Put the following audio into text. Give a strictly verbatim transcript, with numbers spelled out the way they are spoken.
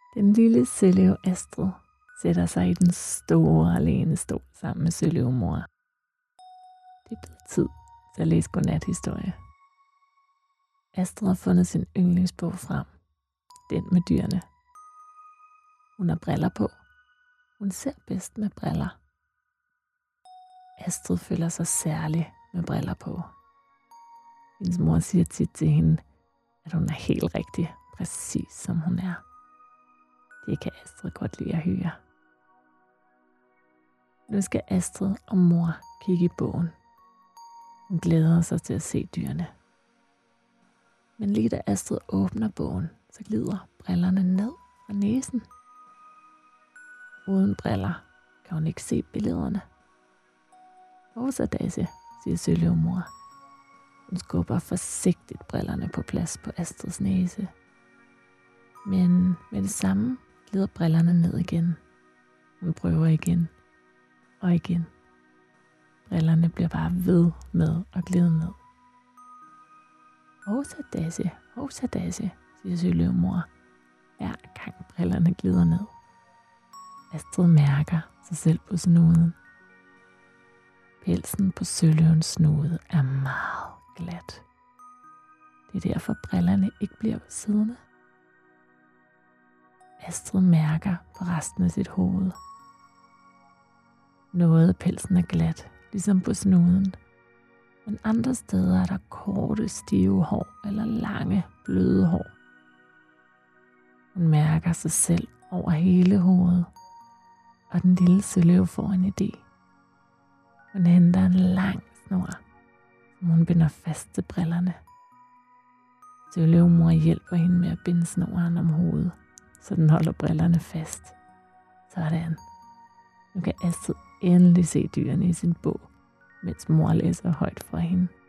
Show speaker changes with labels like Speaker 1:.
Speaker 1: Den lille søløv Astrid sætter sig i den store lænestol sammen med søløvmor. Det er blevet tid til at læse godnathistorie. Astrid har fundet sin yndlingsbog frem. Den med dyrene. Hun har briller på. Hun ser bedst med briller. Astrid føler sig særlig med briller på. Hendes mor siger tit til hende, at hun er helt rigtig, præcis som hun er. Det kan Astrid godt lide at høre. Nu skal Astrid og mor kigge i bogen. Hun glæder sig til at se dyrene. Men lige da Astrid åbner bogen, så glider brillerne ned fra næsen. Uden briller kan hun ikke se billederne. Hvor så, Daisy, siger søløvmor. Hun skubber forsigtigt brillerne på plads på Astrids næse. Men med det samme glider brillerne ned igen. Hun prøver igen og igen. Brillerne bliver bare ved med at glide ned. Hvor så, Daisy, hvor så, Daisy, siger søløvmor. Hver gang brillerne glider ned. Astrid mærker sig selv på snuden. Pelsen på søløvens snude er meget glat. Det er derfor brillerne ikke bliver siddende. Astrid mærker på resten af sit hoved. Noget af pelsen er glat, ligesom på snuden. Men andre steder er der korte, stive hår eller lange, bløde hår. Hun mærker sig selv over hele hovedet, og den lille søløv får en idé. Hun henter en lang snor, som hun binder fast til brillerne. Søløvmor hjælper hende med at binde snoren om hovedet, så den holder brillerne fast. Sådan. Nu kan Astrid endelig se dyrene i sin bog, mens mor læser højt for hende.